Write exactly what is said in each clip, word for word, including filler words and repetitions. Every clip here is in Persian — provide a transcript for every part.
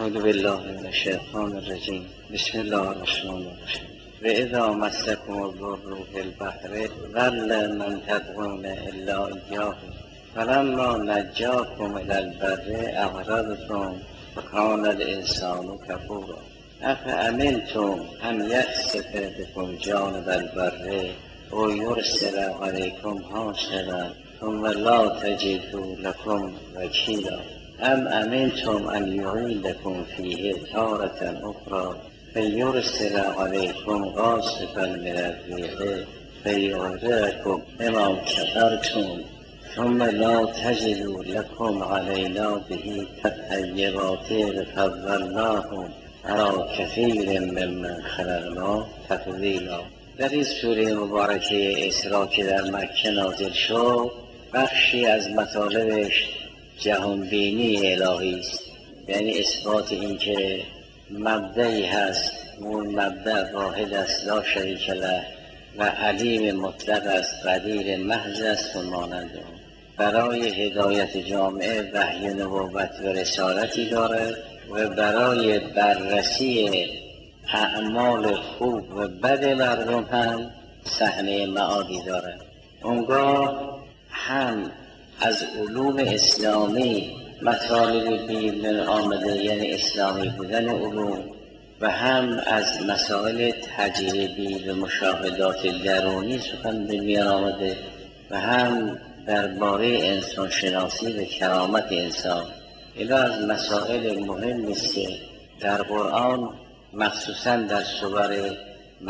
اعوذ بالله من الشیطان الرجیم. بسم الله الرحمن الرحیم. و اذا مسکم الضر فی البحر ضل من تدعون الا ایاه فلما نجاکم الی البر اعرضتم وکان الانسان کفورا افامنتم ان یخسف بکم جانب البر و یرسل علیکم حاصبا ثم لا تجدوا لکم وکیلا ام امنتم ان یعیدکم فیه تارة اخری فیرسل علیکم قاصفا من الریح فیغرقکم بما کفرتم ثم لا تجدوا لکم علینا به تطیبات فضلناهم علی کثیر ممن خلقنا تفضیلا. در این سوره مبارکه اسراء که در مکه نازل شد، بخشی از مطالبش جهانبینی الهی است، یعنی اثبات این که مبدعی هست، اون مبدع واحد است، لا شریک له، و علیم مطلق است، قدیر محض است و مانند اون. برای هدایت جامعه وحی نبوت و رسالتی داره و برای بررسی اعمال خوب و بد مردم هم صحنه معادی داره. اونگاه هم از علوم اسلامی مطالب بیرون آمده، یعنی اسلامی بودن علوم، و هم از مسائل تجربی و مشاهدات درونی سخن به میان آمده، و هم درباره انسان شناسی و کرامت انسان. این از مسائل مهمی است که در قرآن مخصوصا در سور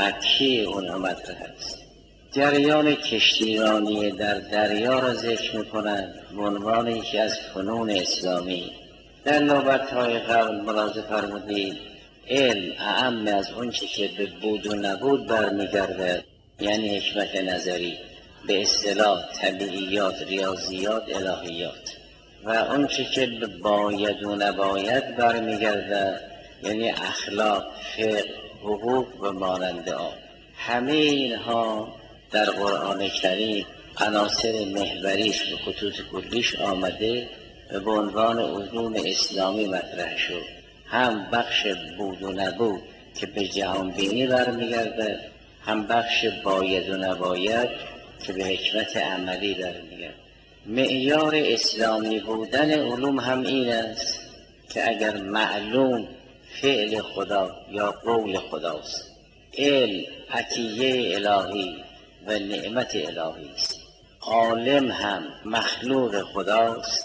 مکی اون مطرح است. جریان کشتیرانی در دریا را ذکر می‌کنند به عنوان یکی از فنون اسلامی. در نوبت‌های قبل ملاحظه فرمودید علم اعم از اون چی که به بود و نبود برمیگرده، یعنی حکمت نظری، به اصطلاح طبیعیات، ریاضیات، الهیات، و اون چی که به باید و نباید برمیگرده، یعنی اخلاق، فقه، حقوق و مانند آن. همه اینها در قرآن کریم عناصر محوریش و خطوط کلیش آمده و به عنوان علوم اسلامی مطرح شد. هم بخش بود و نبود که به جهان بینی برمیگرده، هم بخش باید و نباید که به حکمت عملی برمیگرده. معیار اسلامی بودن علوم هم این است که اگر معلوم فعل خدا یا قول خداست، علم عطیه الهی و نعمت الهی است، عالم هم مخلوق خداست،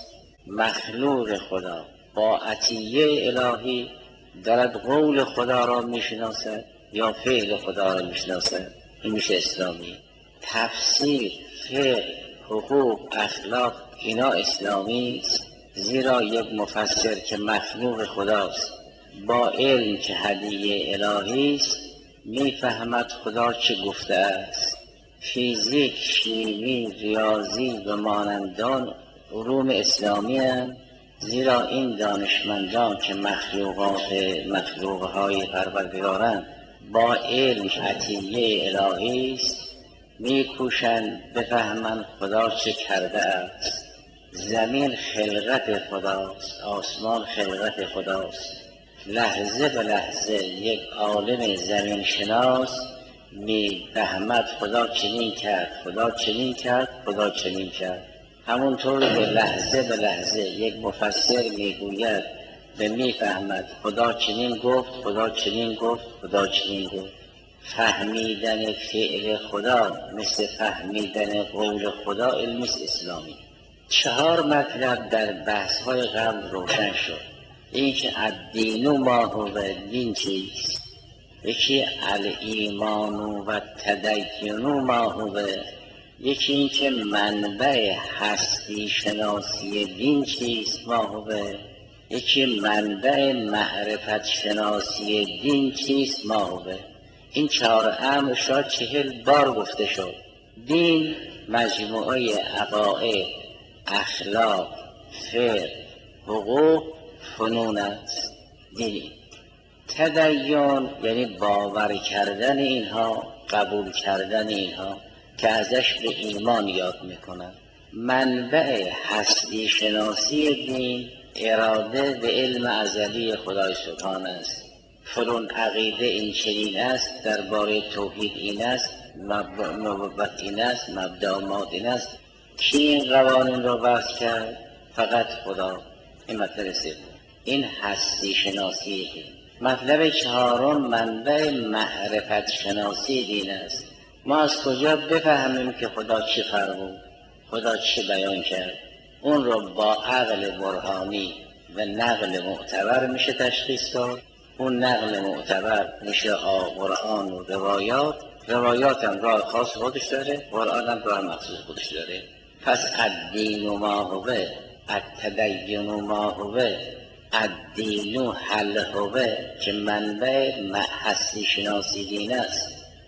مخلوق خدا با عطیه الهی دارد قول خدا را میشناسد یا فعل خدا را میشناسد، این میشه اسلامی. تفسیر، فقه، حقوق، اخلاق، اینا اسلامی است، زیرا یک مفسر که مخلوق خداست با علم که هدیه الهی است میفهمد خدا چه گفته است. فیزیک، شیمی، ریاضی و مانندان علوم اسلامی هم، زیرا این دانشمندان که مخلوقات مخلوقهای پروردگارند با علم عطیه الهی است میکوشند بفهمند خدا چه کرده است. زمین خلقت خداست، آسمان خلقت خداست. لحظه به لحظه یک عالم زمین شناس میفهمد خدا چنین کرد، خدا چنین کرد، خدا چنین کرد. همونطور به لحظه به لحظه یک مفسر میگوید و میفهمد خدا چنین گفت، خدا چنین گفت، خدا چنین گفت. فهمیدن فعل خدا مثل فهمیدن قول خدا علم اسلامی. چهار مطلب در بحث‌های قبل روشن شد. این که الدین ما هو، دین چیست؟ یکی الایمان و تدین ما هو، یکی این که منبع هستی شناسی دین چیست ما هو، یکی منبع معرفت شناسی دین چیست ما هو. این چهار امر شاید چهل بار گفته شد. دین مجموعه عقاید، اخلاق، فقه، حقوق، فنون است. دین تدین یعنی باور کردن اینها، قبول کردن اینها که ازش به ایمان یاد میکنن. منبع هستی شناسی دین اراده به علم ازلی خدای سبحان است. فلان عقیده این چنین است، درباره توحید این است، نبوت این است، مبدا این است. کی این قوانین رو وضع کرد؟ فقط خدا. این مطلب سوم، این هستی شناسی. مطلب چهارم، منبع معرفت شناسی دین است. ما از کجا بفهمیم که خدا چی فرمود، خدا چی بیان کرد؟ اون رو با عقل برهانی و نقل معتبر میشه تشخیص داد. اون نقل معتبر میشه قرآن و روایات. روایات هم راه خاص خودش داره، قرآن هم راه مخصوص خودش داره. پس الدین ما هوه، التدین ما هوه، الدین حل هوه، که منبع هستی شناسی دین است.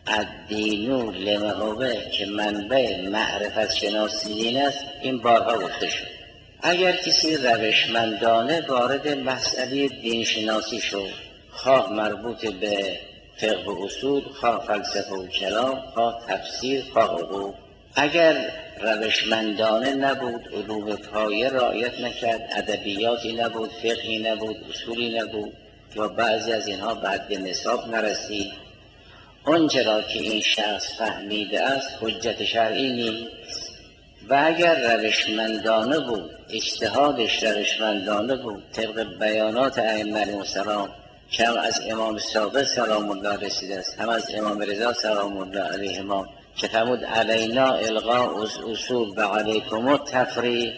الدین لم هوه، که منبع معرفت شناسی دین است. این بارها گفته شد. اگر کسی روشمندانه وارد مسئله دین شناسی شد، خواه مربوط به فقه و اصول، خواه فلسفه و کلام، خواه تفسیر، خواه حقوق، اگر روشمندانه نبود، علوم پایه رعایت نکرد، ادبیاتی نبود، فقهی نبود، اصولی نبود، یا بعضی از اینها بعد به نصاب نرسید، آنچه را که این شخص فهمیده است حجت شرعی نیست. و اگر روشمندانه بود، اجتهادش روشمندانه بود، طبق بیانات ائمه علیهم السلام که هم از امام صادق سلام الله رسیده است، هم از امام رضا سلام الله علیهما که فرمود علینا الغاء اصول و علیکم التفریق،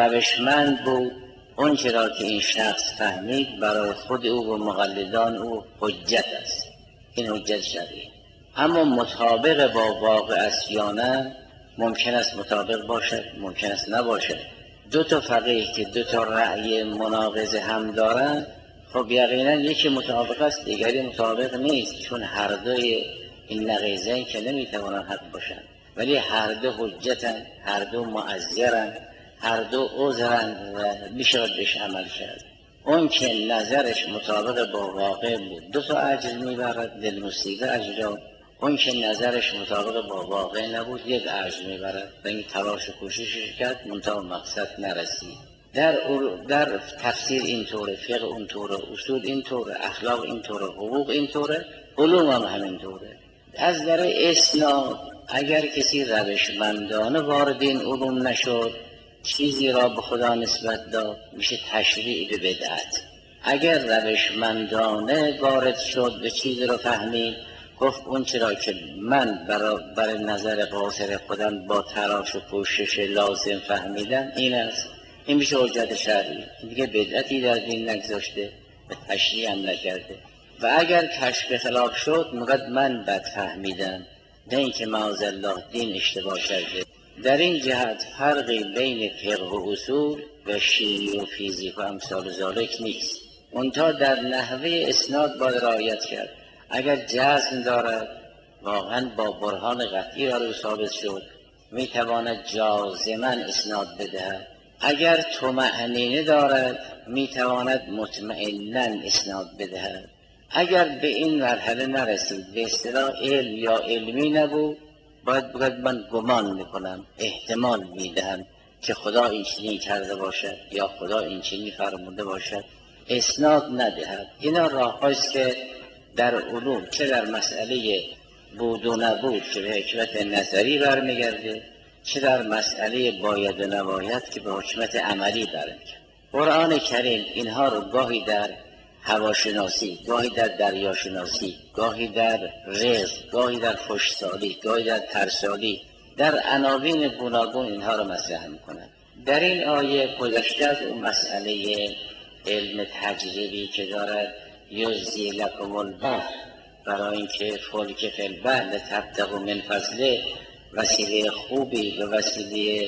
روشمند بود، اون چرا که این شخص فهمید برای خود او و مقلدان او حجت است. این حجت شرعی. اما مطابق با واقع است یا نه؟ ممکن است مطابق باشد، ممکن است نباشد. دو تا فقیه که دو تا رأی مناقض هم دارند، خب یقینا یکی مطابق است، دیگری مطابق نیست، چون هر دوی این نقیضین که نمیتوانند حق باشند، ولی هر دو حجتن، هر دو معذرن، هر دو عذرن و میشود بهش عمل کرد. اون که نظرش مطابق با واقع بود دو تا اجر میبرد، دلمصیبه اجرا. اون که نظرش مطابق با واقع نبود یک اجر میبرد و این تلاش و کوششش کرد منتها مقصد نرسید. در در تفسیر اینطوره، فقه اونطوره، اصول اینطوره، اخلاق اینطوره، حقوق اینطوره، علوم هم همینطوره. از در اسناد اگر کسی روشمندانه وارد این علوم نشد، چیزی را به خدا نسبت داد، میشه تشریع به بدعت. اگر روشمندانه وارد شد به چیزی را فهمید، گفت اون چرا که من برای بر نظر قاصر خودم با تلاش و کوشش لازم فهمیدم این است، این میشه حجت شرعی. دیگه بدعتی در دین نگذاشته و تشریع هم نکرده. و اگر کشف خلاف شد میگه من بد فهمیدم، نه اینکه معاذالله دین اشتباه کرده. در این جهت فرقی بین فقه و اصول و شیمی و فیزیک و امثال ذالک نیست. منتها در نحوه اسناد باید رعایت کرد. اگر جزم دارد واقعا با برهان قطعی را ثابت شد، میتواند جازما اسناد بدهد. اگر طمأنینه دارد میتواند مطمئنا اسناد بدهد. اگر به این مرحله نرسید، به اصطلاح علم یا علمی نبود، باید بگوید من گمان میکنم، احتمال میدهم که خدا این چنین کرده باشد یا خدا این چنین فرموده باشد، اسناد ندهد. اینا راه‌هاییست که در علوم، چه در مسئله بود و نبود که به حکمت نظری برمیگرده، چه در مسئله باید و نباید که به حکمت عملی برمیگرده. قرآن کریم اینها رو گاهی در هواشناسی، گاهی در دریاشناسی، گاهی در رزق، گاهی در خوشسالی، گاهی در ترسالی، در عناوین گوناگون اینها رو مطرح میکنند. در این آیه گذشته از اون مسئله علم تجربی که دارد یجزی لکم البحر، برای اینکه فلک فی البحر لتبتغوا من فضله، وسیله خوبی و وسیله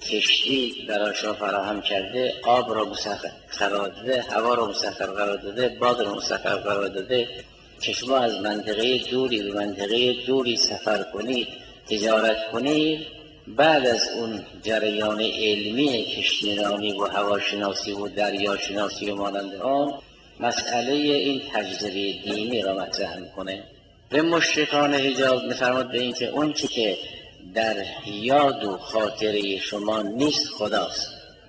کشتی برای شما فراهم کرده، آب را مسخر قرار داده، هوا را مسخر قرار داده، باد را مسخر قرار داده که شما از منطقه دوری به منطقه دوری سفر کنید، تجارت کنید. بعد از اون جریان علمی کشتیرانی و هواشناسی و دریاشناسی و مانند آن، مسئله این تجزیه دینی را مطرح میکنه. به مشرکان حجاز می‌فرماد به این که اون چی که در یاد و خاطره شما نیست خداست.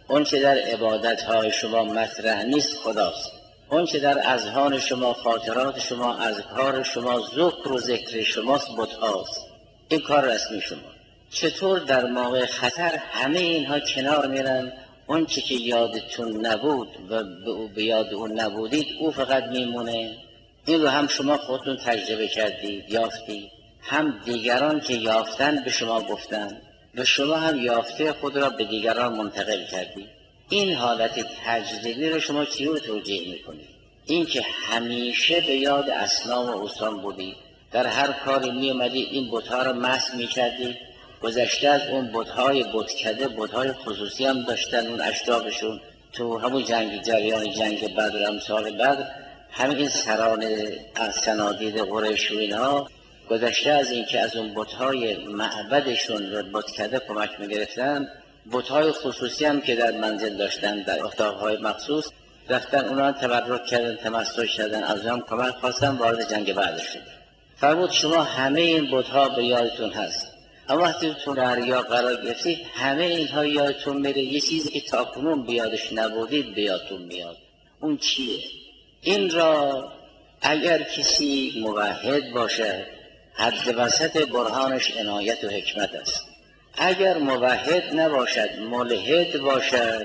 اون چه در عبادتهای شما مطرح نیست خداست. اون چه در اذهان شما، خاطرات شما، اذکار شما، ذکر و ذکر شماست بت‌هاست. این کار رسمی شما. چطور در موقع خطر همه اینها کنار میرن، اون چه که یادتون نبود و به یاد اون نبودید او فقط میمونه؟ این رو هم شما خودتون تجربه کردید، یافتید، هم دیگران که یافتن به شما گفتن و شما هم یافته خود را به دیگران منتقل کردید. این حالت تجربی رو شما چجور توجیه میکنید؟ این که همیشه به یاد اصنام و اوثان بودید، در هر کاری می اومدید این بت‌ها رو مسح می‌کردید، گذشته از اون بت‌های بتکده بت‌های خصوصی هم داشتن اون اشرافشون. تو همون جنگ جریان جنگ بدر امثال بدر همین این سران از صنادید قریش و اینها گذشته از این که از اون بت‌های معبدشون و بتکده کمک می‌گرفتن، بت‌های خصوصی هم که در منزل داشتن در اتاق‌های مخصوص رفتن اونا تبرک کردن، تمسح کردن، از هم کمک خواستن، وارد جنگ بعد شد. فرمود شما همه این بت‌ها به یادتون هست، اما وقتی تو دریا قرار گرفتید همه اینها یادتون میره، یه چیزی که تاکنون بیادش نبودید بیادتون میاد. اون چیه؟ این را اگر کسی موحد باشه حد وسط برهانش عنایت و حکمت است. اگر موحد نباشد، ملحد باشد،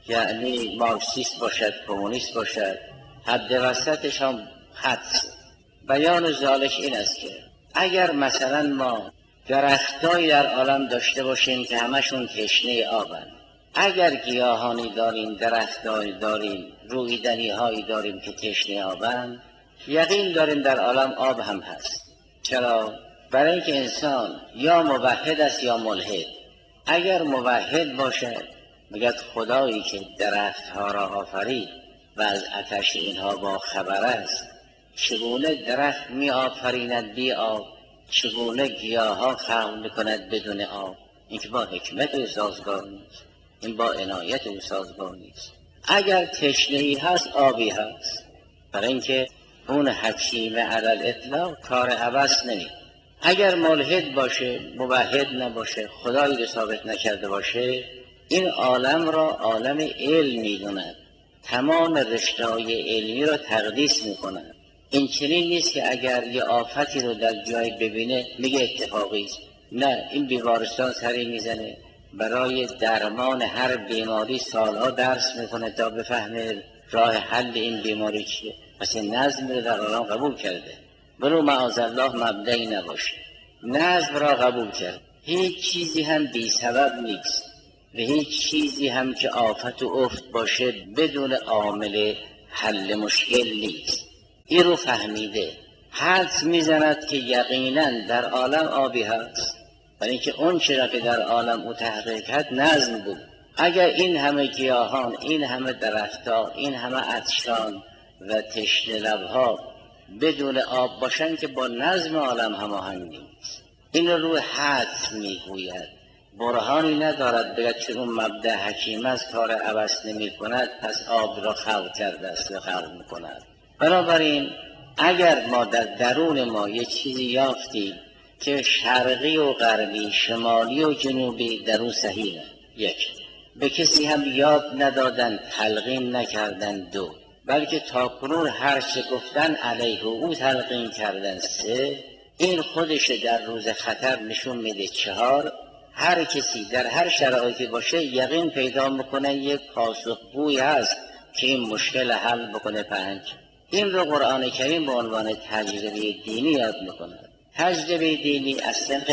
یعنی مارکسیست باشد، کمونیست باشد، حد وسطش هم حدس. بیان ذالک این است که اگر مثلا ما درختایی در عالم داشته باشیم که همشون تشنه آبند، اگر گیاهانی داریم، درختایی داریم، رویدنی هایی داریم که تشنه آبند، یقین داریم در عالم آب هم هست. چرا؟ برای اینکه انسان یا موحد است یا ملحد. اگر موحد باشد میگه خدایی که درخت ها را آفرید و از آتش اینها با خبر است، چگونه درخت می آفریند بی آب، چگونه گیاه ها خلق میکند بدون آب؟ این که با حکمت او سازگار نیست، این با عنایت او سازگار نیست. اگر تشنه‌ای هست آبی هست، برای اینکه اون حکیم علی الاطلاق کار عبث نمی. اگر ملحد باشه، موحد نباشه، خدایی رو ثابت نکرده باشه، این عالم را عالم علم میدوند، تمام رشته‌های علمی را تقدیس میکند. این چنین نیست که اگر یه آفتی رو در جای ببینه میگه اتفاقی است. نه، این بیمارستان سری میزنه، برای درمان هر بیماری سالها درس میکنه تا بفهمه راه حل این بیماری چیه. پس این نظم رو در عالم قبول کرده، ولو معاذالله مبدعی نباشه، نظم را قبول کرد. هیچ چیزی هم بی سبب نیست و هیچ چیزی هم که آفت و افت باشه بدون عامل حل مشکل نیست. این رو فهمیده، حدس میزند که یقینا در عالم آبی هست، برای اینکه اون چرا که در عالم او تحقیق کرد نظم بود. اگر این همه گیاهان، این همه درختها، این همه عطشان و تشنه لبها بدون آب باشن که با نظم عالم هماهنگ نیست. این رو حدس میگوید، برهانی ندارد بگد چون اون مبدأ حکیم از کار عبث نمی کند پس آب را خلق کرده است و خلق میکند. بنابراین اگر ما در درون ما یه چیزی یافتیم که شرقی و غربی، شمالی و جنوبی در اون صحیحه، یک، به کسی هم یاد ندادن، تلقین نکردن، دو، بلکه تاکنون هر چه گفتن علیه او تلقین کردن، سه، این خودش در روز خطر نشون میده، چهار، هر کسی در هر شرایطی باشه یقین پیدا میکنه یک پاسخگوی هست که این مشکل حل بکنه، پنج. این رو قرآن کریم به عنوان تجربه دینی یاد میکنه. تجربه دینی از صنف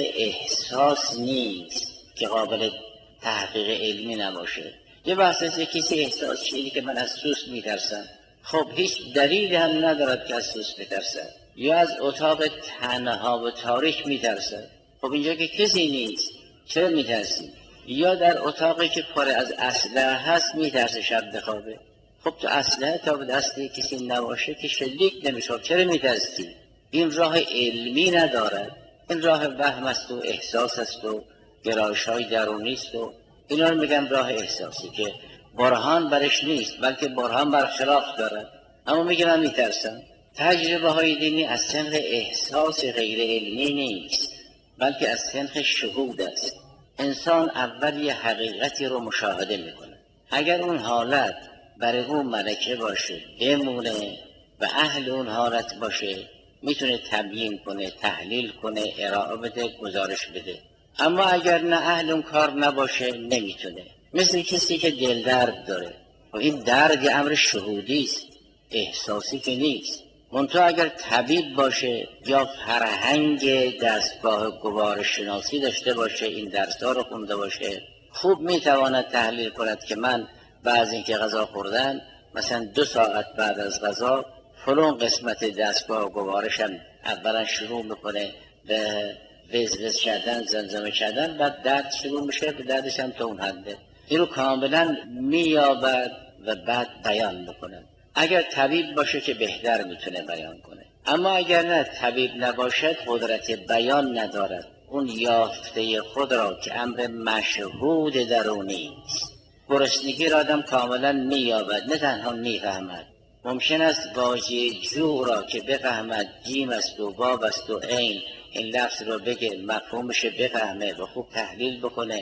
احساس نیست که قابل تحقیق علمی نباشه. یه بحث است کسی احساس شدی که من از سوس میترسم، خب هیچ دلیل هم ندارد که از سوس بترسد، یا از اتاق تنها و تاریک میترسد، خب اینجا که کسی نیست چرا میترسی؟ یا در اتاقی که پر از اسلحه هست میترسه شب بخوابه، خب تو اسلحه تا به دست کسی نباشه که شلیک نمیشه، چرا میترسی؟ این راه علمی ندارد، این راه وهم است و احساس است و گرایش های درونی است و اینا رو میگم راه احساسی که برهان برش نیست، بلکه برهان برخلاف دارد، اما میگه من میترسم. تجربه های دینی از صنف احساس غیر علمی نیست، بلکه از صنف شهود است. انسان اول یه حقیقتی رو مشاهده میکنه، اگر اون حالت برای اون ملکه باشه بمونه و اهل اون حالت باشه، میتونه تبیین کنه، تحلیل کنه، ارائه بده، گزارش بده. اما اگر نه اهل اون کار نباشه نمیتونه. مثل کسی که دل درد داره و این درد یه امر شهودی است، احساسی که نیست. منتها اگر طبیب باشه یا فرهنگ دستگاه گوار شناسی داشته باشه، این درس‌ها رو خونده باشه، خوب میتواند تحلیل کند که من بعد اینکه غذا خوردن مثلا دو ساعت بعد از غذا فلان قسمت دستگاه گوارشم اولا شروع میکنه به وزوز کردن، زمزمه کردن، بعد درد شروع میشه، به دردش هم تا اون حده. این رو کاملا مییابد و بعد بیان میکنه. اگر طبیب باشه که بهتر میتونه بیان کنه. اما اگر نه طبیب نباشد، قدرت بیان ندارد. اون یافته خود را که امر مشهود درونی است، گرسنگی را آدم کاملا مییابد، نه تنها میفهمد. ممکن است واژه جو را که بفهمد جیم است و باب است و عین، این لفظ رو بگه، مفهومش بفهمه و خوب تحلیل بکنه،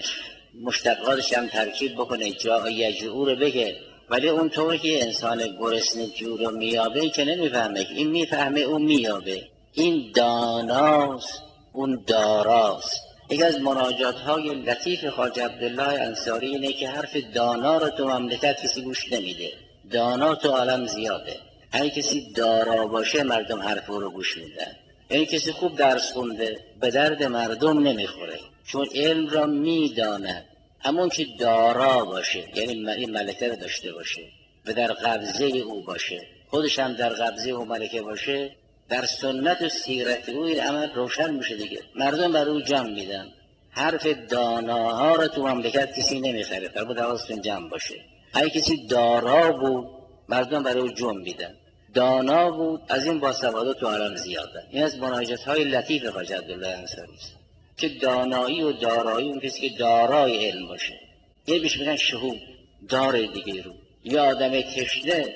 مشتقاتش هم ترکیب بکنه، جا یجعو رو بگه. ولی اون طوری که انسان گرسنه جو رو میابه که نمیفهمه، این میفهمه اون میابه. این داناست، اون داراست. یکی از مناجات های لطیف خواجه عبدالله انصاری اینه که حرف دانا رو تو مملکت کسی گوش نمیده. دانا تو عالم زیاده، هر کسی دارا باشه مردم حرف رو گوش میدن. یعنی کسی خوب درس خونده به درد مردم نمیخوره، چون علم را میداند. همون که دارا باشه، یعنی این ملکه رو داشته باشه و در قبضه او باشه، خودش هم در قبضه او ملکه باشه، در سنت و سیرت او این عمل روشن میشه دیگه. مردم بر او جمع میدن. حرف داناها رو تو مملکت کسی نمیخره، فرمود حواستون جمع باشه. هر کسی دارا بود مردم برای او جمع میدن، دانا بود، از این باسوادات تو عالم زیادن. این از مناجات های لطیف خواجه عبدالله انصاری است که دانایی و دارایی اون کسی که دارای علم باشه. یه بیش میگن شهود داره دیگه رو. یا آدم تشنه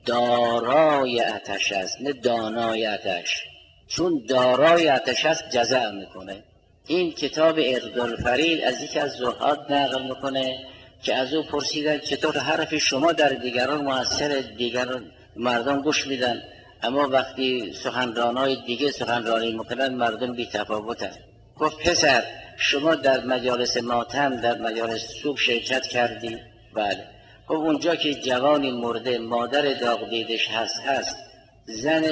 دارای آتش است، نه دانای آتش. چون دارای آتش است جزع میکنه. این کتاب اقدالفرید از یکی از زهاد نقل میکنه که از او پرسیدن چطور حرف شما در دیگران مؤثر، دیگران مردم گوش میدن، اما وقتی سخنرانای دیگه سخنرانی میکنن مردم بی تفاوتن. گفت پسر شما در مجالس ماتم، در مجالس سوگ شرکت کردی؟ بله. خب اونجا که جوانی مرده مادر داغ دیدش هست هست زن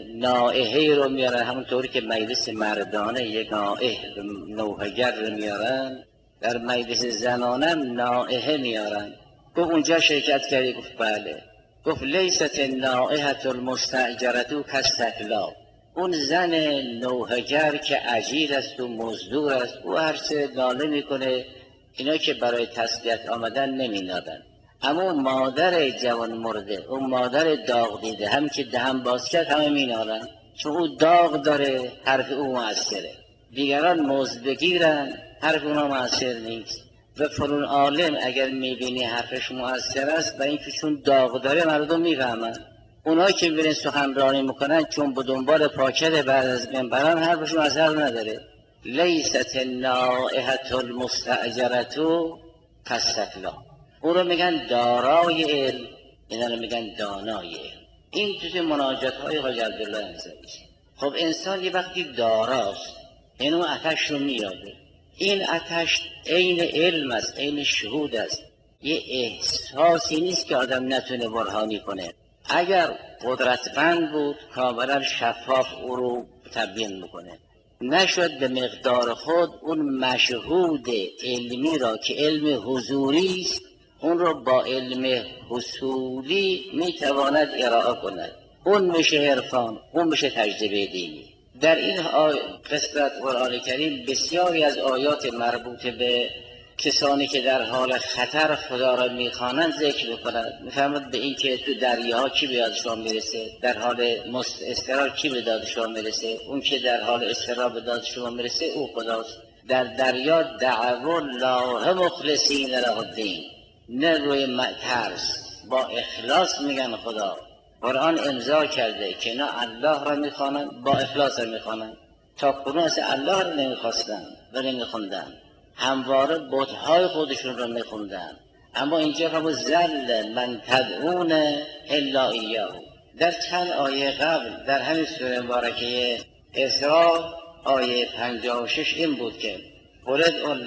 نائحه رو میارن، همونطوری که مجلس مردانه یک نائح نوحگر رو میارن، در مجلس زنانم نائحه میارن. گفت اونجا شرکت کردی؟ گفت بله. گفت لیست النائحة المستأجرة کالسکلا. اون زن نوحگر که اجیر است و مزدور است، او هرچه ناله میکنه، اینا که برای تسلیت آمدن نمینادن. اما مادر جوان مرده، اون مادر داغ دیده، هم که دهن باز کرد همه مینالن، چون او داغ داره، حرف او مؤثره. دیگران مزد بگیرن، حرف اونا مؤثر نیست. و فرون عالم اگر میبینی حرفش مؤثر است، و اینکه چون داغ داره مردم میفهمن. اونایی که میبینی سخنرانی میکنن چون به دنبال پاکت بعد از منبرن، حرفشون اثر نداره. لیست النائحة المستأجرة کالسکلا. او رو میگن دارای علم، اینا رو میگن دانای علم. این توی مناجات های خواجه عبدالله انصاری است. خب انسان یه وقتی داراست، این اون آتش رو میابه. این آتش عین علم است، عین شهود است. یه احساسی نیست که آدم نتونه برهانی کنه. اگر قدرتمند بود کاملا شفاف او رو تبیین میکنه. نشد به مقدار خود اون مشهود علمی را که علم حضوری است، اون رو با علم حصولی میتواند ارائه کند. اون میشه عرفان، اون میشه تجربه دینی. در این قسمت قرآن کریم بسیاری از آیات مربوط به کسانی که در حال خطر خدا را میخوانند ذکر میکنند. میفهمد به این که تو دریاها کی به یادشان میرسه، در حال استقرار کی به داد شما میرسه، اون که در حال استقرار به داد شما میرسه او خداست. در دریا دعوا الله مخلصین له الدین، نه روی ترس، با اخلاص میگن خدا. قرآن امضا کرده که نه الله را میخوانند، با اخلاص را میخوانند. تا کنون اصلا الله را نمیخواستن و نمیخوندن، همواره بت‌های خودشون را میخوندن. اما اینجا فرمود ذل من تدعون الا ایاه. در چند آیه قبل در همین سوره مبارکه اسراء آیه پنجاه و شش این بود که قل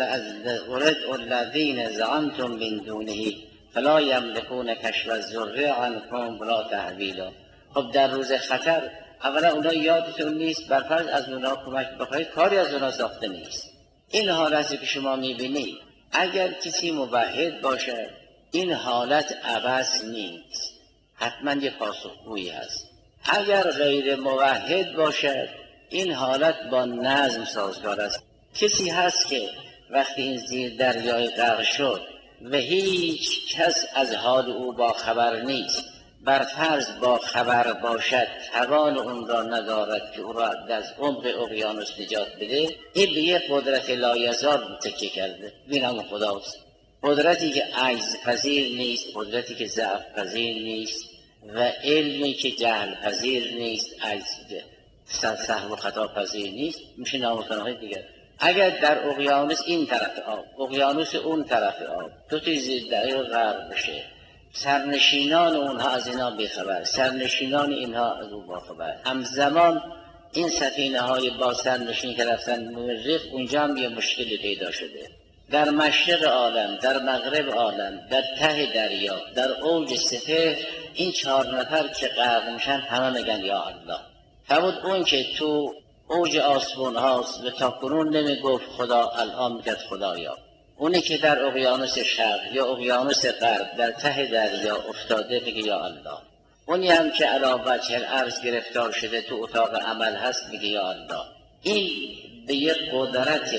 ادعوا الذین زعمتم من دونه فلا یملکون کشف الضر عنکم ولا تحویلا. خب در روز خطر اولا اونا یادتون نیست، برفرض از اونا کمک بخواهید، کاری از اونا ساخته نیست. این حالتی که شما میبینید اگر کسی موحد باشد این حالت عبث نیست، حتما یه پاسخگویی هست. اگر غیر موحد باشد این حالت با نظم سازگار است. کسی هست که وقتی این زیر دریای غرق شد و هیچ کس از حال او با خبر نیست، بر فرض با خبر باشد توان اون را ندارد که او را از عمق اقیانوس نجات بده، این به یک قدرت لایزال تکیه کرده. این هم خداست، قدرتی که عجز پذیر نیست، قدرتی که ضعف پذیر نیست و علمی که جهل پذیر نیست، عجز سهو و خطا پذیر نیست، میشه نامتناهی دیگر. اگر در اقیانوس این طرف آب، اقیانوس اون طرف آب، دو تا زیر دریا غرق بشه، سرنشینان اونها از اینا بیخبر، سرنشینان اینها از اون باخبر، همزمان این سفینه های با سرنشین که رفتن مریخ، اونجا هم یه مشکلی پیدا شده. در مشرق عالم، در مغرب عالم، در ته دریا، در اوج سپهر، این چهار نفر که غرق میشن همه میگن یا الله. فرمود اون که تو اوج آسمون هاست و تا کنون نمیگفت خدا، الان میگه خدایا. اونی که در اقیانوس شرق یا اقیانوس غرب در ته دریا افتاده میگه یا الله. اونی هم که علی وجه الارض گرفتار شده تو اتاق عمل هست میگه یا الله. این به یک قدرت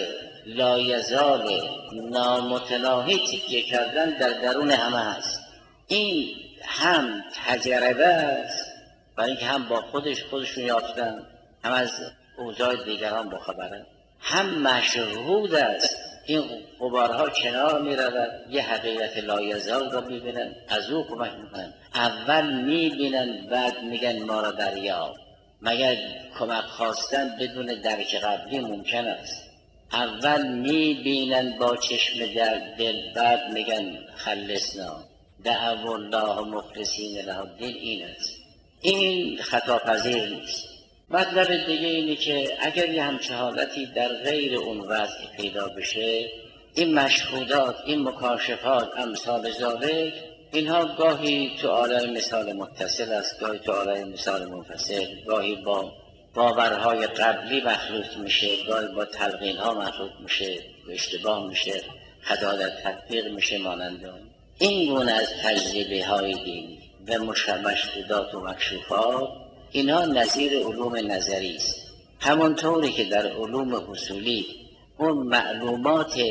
لایزال نامتناهی تکیه کردن در درون همه هست. این هم تجربه است، برای اینکه هم با خودش خودشون یافتن، هم از اوضاع دیگران باخبرن، هم مشهود است. این غبارها کنار می رود، یه حقیقت لایزال را می بینن، از او کمک میکنن. اول می بینن بعد میگن ما را دریاب. مگر کمک خواستن بدون درک قبلی ممکن است؟ اول می بینن با چشم در دل، بعد میگن خلصنا، دعوا الله مخلصین له الدین. این است، این خطا پذیر نیست. مطلب دیگه اینه که اگر یه همچه حالتی در غیر اون وضع پیدا بشه، این مشهودات، این مکاشفات، امثال ذالک، اینها گاهی تو عالم مثال متصل است، گاهی تو عالم مثال منفصل، گاهی با باورهای قبلی مخلوط میشه، گاهی با تلقینها مخلوط میشه، اشتباه میشه، خطا در تطبیق میشه. مانند این گونه از تجربه های دینی و مشهودات و مکشوفات، اینها نظیر علوم نظری است. همانطوری که در علوم اصولی اون معلومات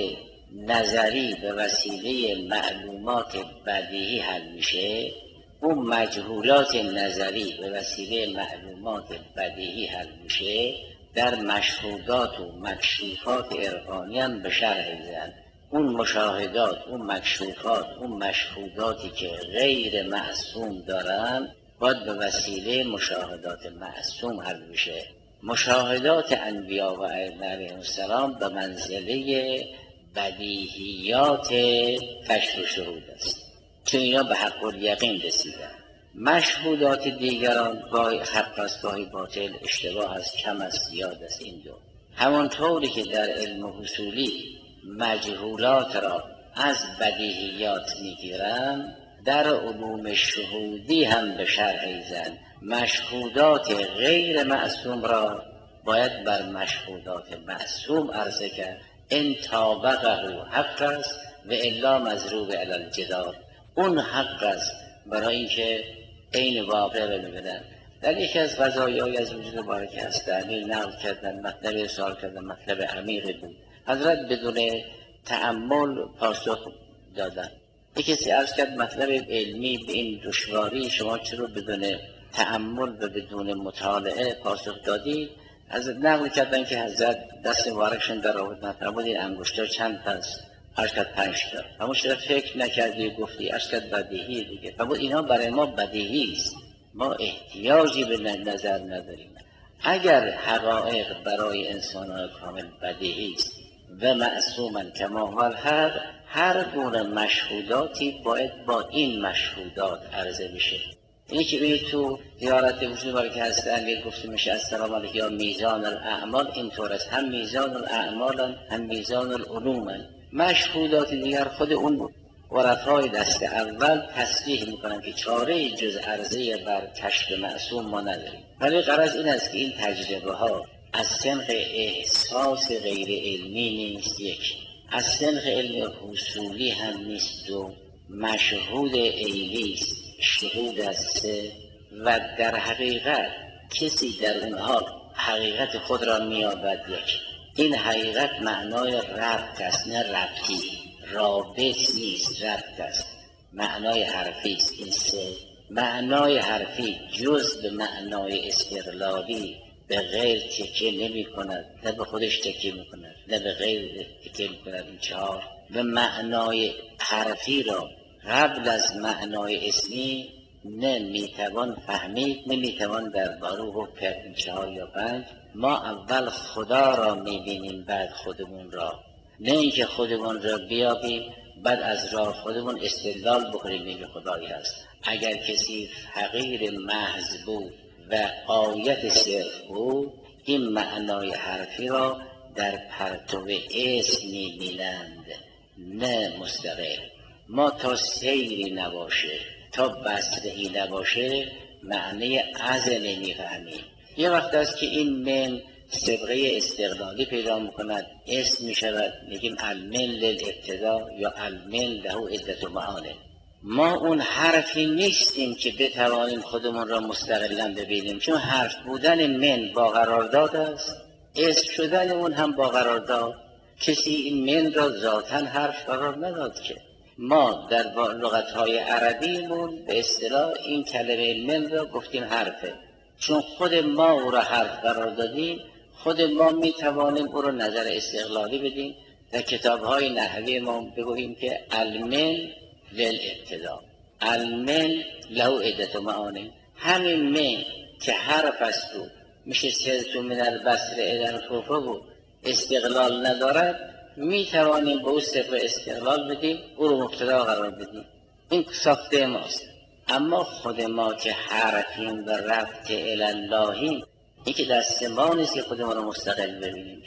نظری به وسیله معلومات بدیهی حل میشه، اون مجهولات نظری به وسیله معلومات بدیهی حل میشه، در مشهودات و مکشوفات عرفانی هم به شرح زن. اون مشاهدات، اون مکشوفات، اون مشهوداتی که غیر معصوم دارن باید به وسیله مشاهدات معصوم حل میشه. مشاهدات انبیا و ائمه علیهم السلام به منزله بدیهیات کشف و شهود است، چون اینا به حق الیقین رسیدن. مشهودات دیگران گاهی حق است، گاهی باطل، اشتباه است، کم است، زیاد است. این دو همانطوری که در علم حصولی مجهولات را از بدیهیات میگیرن، در علوم شهودی هم به شرح زن مشهودات غیر معصوم را باید بر مشهودات معصوم عرضه کرد. ان طابقه حق است و الا مضروب علی الجدار. اون حق است برای اینکه عین واقع را می‌بینن. در یکی از قضایای از وجود مبارک هست تعمیل نقل کردن، مطلب سوال کردن، مطلب عمیقی بود، حضرت بدون تأمل پاسخ دادن. یک کسی عرض کرد مطلب علمی به این دشواری شما چرا بدون تأمل و بدون مطالعه پاسخ دادی؟ از نقل کردن که حضرت دست مبارکشون در آورد فرمود این انگشت‌ها چند هست؟ عرض کرد پنج تا. فرمود چرا فکر نکردی گفتی؟ عرض کرد بدیهی دیگه. فرمود اینا برای ما بدیهی است، ما احتیاجی به نظر نداریم. اگر حقایق برای انسان‌های کامل بدیهی است و معصوماً کما هو الحق، هر گونه مشهوداتی باید با این مشهودات عرضه بشه. اینی که ببینید تو زیارت وجود باره که حضرت امیر گفته میشه السلام علیک یا میزان الاعمال، اینطور است، هم میزان الاعمال هم میزان العلوم. مشهودات دیگر خود اون ورثای دست اول تصریح میکنن که چاره جز عرضه بر کشف معصوم ما نداریم. ولی غرض این است که این تجربه ها از سنخ احساس غیر علمی نیست، یک از سنخ علم حصولی هم نیست، دو مشهود عینی است، شهود از سه، و در حقیقت کسی در اونها حقیقت خود را میابد. یک این حقیقت معنای ربط است، نه ربطی، رابط نیست، ربط است، معنای حرفی است. این سه معنای حرفی جز به معنای استقلالی به غیر تکیه نمی کند، نه به خودش تکیه می کند نه به غیر تکیه می کند. این چهار به معنای حرفی را قبل از معنای اسمی نه میتوان فهمید، نه میتوان در باره حکم کرد. این چهار یا پنج ما اول خدا را میبینیم بعد خودمون را، نه اینکه خودمون را بیابیم بعد از راه خودمون استدلال بکنیم میگه خدایی هست. اگر کسی حقیر محض بود و آیت صرف بود، این معنای حرفی را در پرتو اسم میبینند نه مستقل. ما تا سیری نباشه، تا بصره‌ای نباشه معنی از نمیفهمیم. یه وقت است که این من صبغه استقلالی پیدا میکند، اسم میشود، میگیم المن للابتدا یا المن له عدت معانی. ما اون حرفی نیستیم که بتوانیم خودمون را مستقلا ببینیم، چون حرف بودن من با قرارداد است، اسم شدن اون هم با قرارداد. کسی این من را ذاتاً حرف قرار نداد که. ما در لغت‌های عربیمون به اصطلاح این کلمه من را گفتیم حرفه، چون خود ما او را حرف قرار دادیم، خود ما میتوانیم او را نظر استقلالی بدیم. در کتاب‌های نحوی ما بگوییم که المن للابتدا، المن له عدت معانی. همین من که حرف است و میشه سرتو من البصر الی الکوفه بود، استقلال ندارد، می توانیم به او صفر استقلال بدیم، او رو مبتدا قرار بدیم. این ساخته ماست. اما خود ما که حرفیم و ربط الاللهیم، این که دست ما نیست که خود ما رو مستقل ببینیم.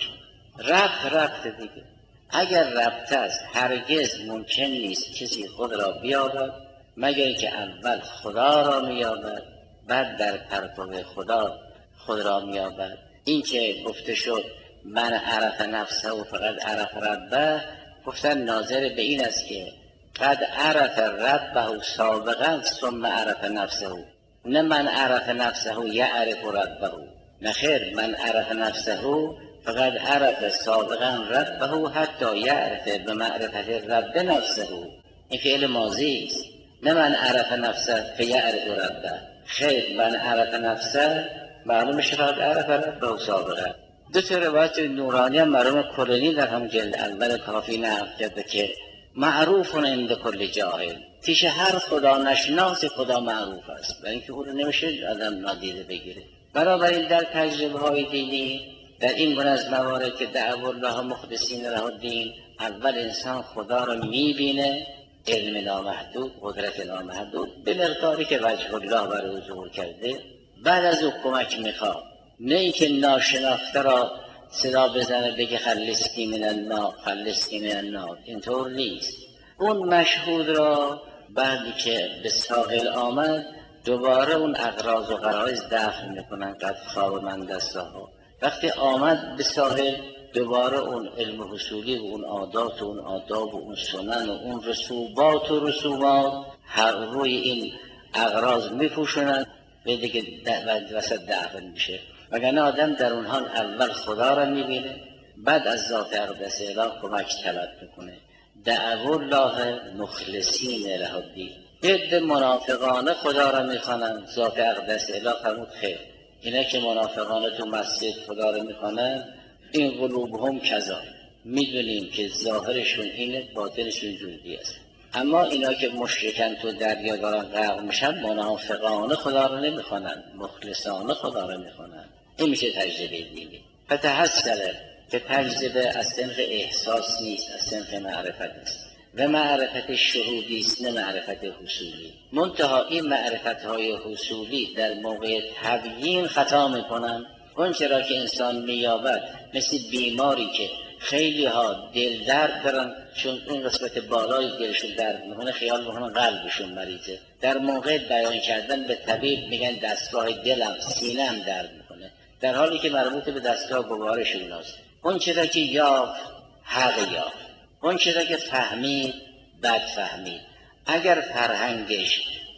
ربط ربط دیگه. اگر ربط است هرگز ممکن نیست کسی خود را بیابد مگر اینکه اول خدا را میابد، بعد در پرتو خدا خود را میابد. این که گفته شد من عرف نفسه و فقط عرف ربه، گفتن ناظر به این است که قد عرف ربه سابقا ثم عرف نفسه، نه من عرف نفسه یعرف ربه، نه خیر، من عرف نفسه فقد عرف سابقا ربه حتی یعرف به معرفت رب نفسه. این فعل ماضی است، نه من عرف نفسه فیعرف ربه. خیر، من عرف نفسه معلوم میشه فقط عرف ربه سابقا. دو تا روایت نورانی هم مرحوم کلینی در هم جلد اول کافی نقل کرده که معروف عند کل جاهل، پیش هر خدا نشناس خدا معروف است، برای اینکه او رو نمیشه آدم نادیده بگیره. بنابراین در تجربه های دینی در این گونه از موارد که دعوا الله مخلصین له الدین، اول انسان خدا رو میبینه، علم نامحدود، قدرت نامحدود، به مقداری که وجه الله بر او ظهور کرده، بعد از او کمک میخواد، نه اینکه ناشناخته را صدا بزنه بگه خلصنی من النار، خلصنی من النار. اینطور نیست. اون مشهود را بعدی که به ساحل آمد دوباره اون اغراض و غرایز دفن میکنن، قد خواب من دستها. وقتی آمد به ساحل دوباره اون علم حصولی و اون عادات و اون آداب و اون سنن و اون رسوبات و رسومات هر روی این اغراض میپوشونن و دیگه وسط دفن میشه. وگرنه آدم در اون حال اول خدا را میبینه، بعد از ذات اقدس اله کمک طلب میکنه. دعوا الله مخلصین له الدین. یه عده منافقانه خدا را میخوانند، ذات اقدس اله فرمود خیر، اینا که منافقانه تو مسجد خدا را میخوانند این قلوبهم کذا، میدونیم که ظاهرشون اینه باطنشون جوری است. اما اینا که مشرکن تو دریا دارن غرق میشن منافقانه خدا را نمیخوانند، مخلصانه خدا را میخوانند. این میشه تجربه دینی. فتحصله که تجربه از سنخ احساس نیست، از سنخ معرفت است. و معرفت شهودی است نه معرفت حصولی. منتها این معرفت های حصولی در موقع تبیین خطا میکنن. اون چرا که انسان مییابد مثل بیماری که خیلی ها دل درد دارن، چون اون قسمت بالای دلشون درد میکنه خیال میکنن قلبشون مریضه. در موقع بیان کردن به طبیب میگن دستگاه دلم سینه‌ام درد میکنه، در حالی که مربوط به دستگاه گوارش اوناست. اون چرا که یافت حق یافت، اون چرا که فهمید بد فهمید. اگر فرهنگش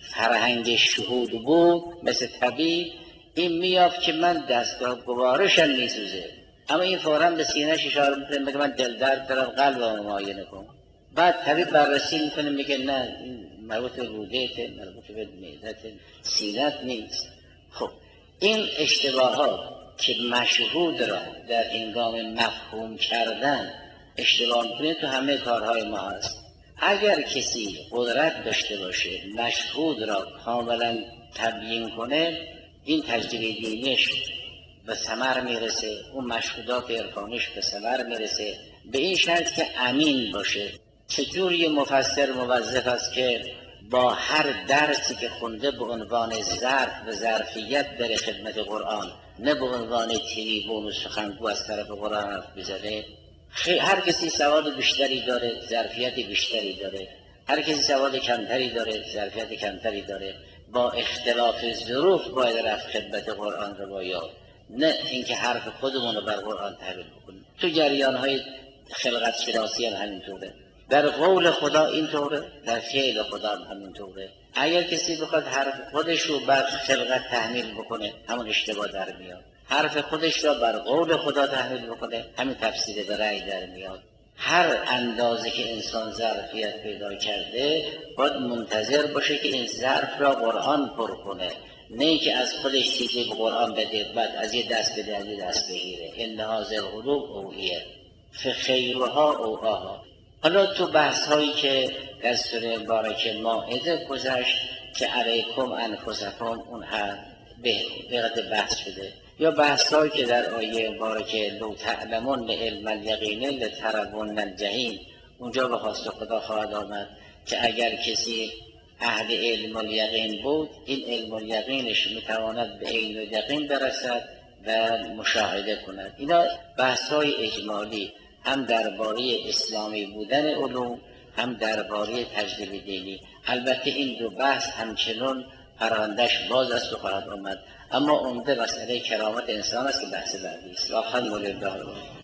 فرهنگ شهود بود مثل طبیب، این میافت که من دستگاه گوارشم میسوزه، اما این فوراً به سینه‌اش اشاره میکنه میگه من دل درد دارم قلبم معاینه کن. بعد طبیب بررسی میکنه میگه نه این مربوط به رودته، مربوط به معدت، سینه‌ت نیست. خب این اشتباهات که مشهود را در هنگام مفهوم کردن اشتباه میکنه تو همه کارهای ما هست. اگر کسی قدرت داشته باشه مشهود را کاملا تبیین کنه، این تجربه دینیش به ثمر میرسه، اون مشهودات عرفانیش به ثمر میرسه، به این شرط که امین باشه. چطور یه مفسر موظف است که با هر درسی که خونده به عنوان ظرف و ظرفیت در خدمت قرآن، نه به عنوان تریبون و سخنگو از طرف قرآن حرف بزنه؟ هر کسی سواد بیشتری داره، ظرفیت بیشتری داره. هر کسی سواد کمتری داره، ظرفیت کمتری داره. با اختلاف ظروف باید رفت خدمت قرآن روایات، نه اینکه حرف خودمون رو بر قرآن تحمیل بکنیم. تو جریان های خلقت شناسی هم همینطوره، در قول خدا اینطوره، در فعل خدا هم همینطوره. اگر کسی بخواد حرف خودش رو بر خلقت تحمیل بکنه همون اشتباه در میاد، حرف خودش را بر قول خدا تحمیل بکنه همین تفسیر به رأی در میاد. هر اندازه که انسان ظرفیت پیدا کرده باید منتظر باشه که این ظرف را قرآن پر کنه، نه اینکه از خودش چیزی به قرآن بده بعد از یه دست بده از یه دست بگیره. ان هذا القلوب اوعیه فخیرها اوعاها. حالا تو بحث هایی که در سوره مبارکه مائده گذشت که علیکم انفسکم، اون هر به قدر بحث شده، یا بحث هایی که در آیه مبارکه لو تعلمون علم الیقین لترون الجحیم، اونجا به خواست خدا خواهد آمد که اگر کسی اهل علم الیقین بود این علم الیقینش میتواند به عین الیقین برسد و مشاهده کند. اینا بحث های اجمالی هم درباره اسلامی بودن علوم هم درباره تجربه دینی. البته این دو بحث همچنان پروندهش باز است و خواهد آمد، اما عمده مسئله کرامت انسان است که بحث بعدی است. و الحمدلله.